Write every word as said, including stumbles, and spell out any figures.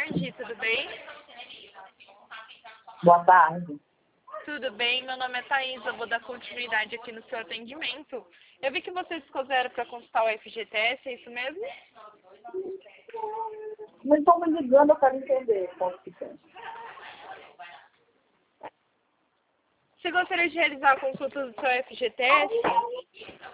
tarde, tudo bem? Boa tarde. Tudo bem, meu nome é Thaís, eu vou dar continuidade aqui no seu atendimento. Eu vi que vocês escolheram para consultar o F G T S, é isso mesmo? Não estão me ligando, eu quero entender quanto que tem. Você gostaria de realizar a consulta do seu F G T S?